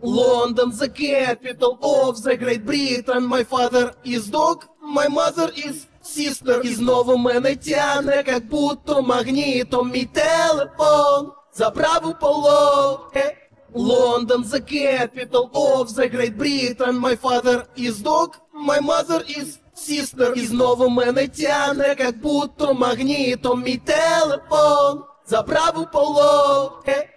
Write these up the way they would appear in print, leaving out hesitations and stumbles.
London, the capital of the Great Britain. My father is dog, my mother is sister. И снова мене тяне, как будто магнитом, мій телефон забрав у полон. London, the capital of the Great Britain. My father is dog, my mother is sister. І снова мене тяне, как будто магнитом, мій телефон забрав у полон.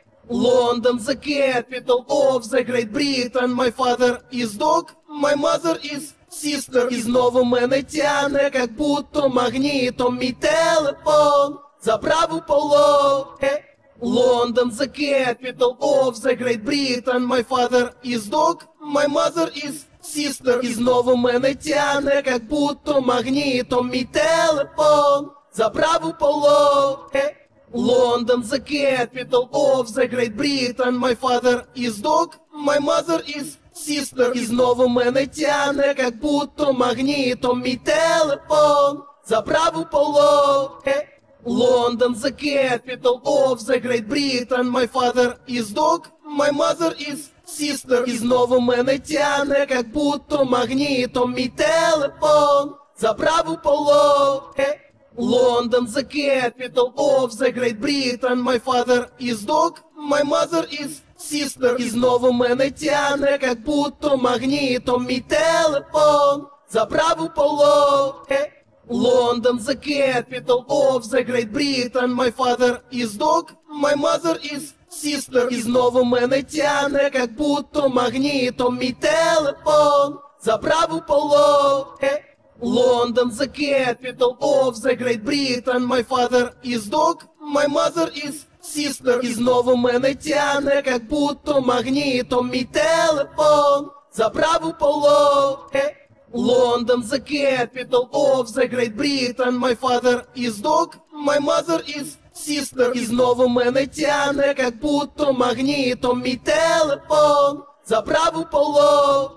London, the capital of the Great Britain. My father is dog, my mother is sister. І снова мене тяне, как будто магнитом, мій телефон забрав у полон. London, the capital of the Great Britain. My father is dog, my mother is sister. І снова мене тяне, как будто магнитом, мій телефон забрав у полон. London, the capital of the Great Britain. My father is dog, my mother is sister. І снова мене тяне, как будто магнитом, мій телефон забрав у полон. London, the capital of the Great Britain. My father is dog, my mother is sister. І снова мене тяне, как будто магнитом, мій телефон забрав у полон. London, the capital of the Great Britain. My father is dog, my mother is sister. І снова мене тяне, как будто магнитом, мій телефон забрав у полон. London, the capital of the Great Britain. My father is dog, my mother is sister. І снова мене тяне, как будто магнитом, мій телефон забрав у полон. London, the capital of the Great Britain. My father is dog, my mother is sister. І снова мене тяне, как будто магнитом, мій телефон забрав у полон. London, the capital of the Great Britain. My father is dog, my mother is sister. І снова мене тяне, как будто магнитом, мій телефон забрав у полон.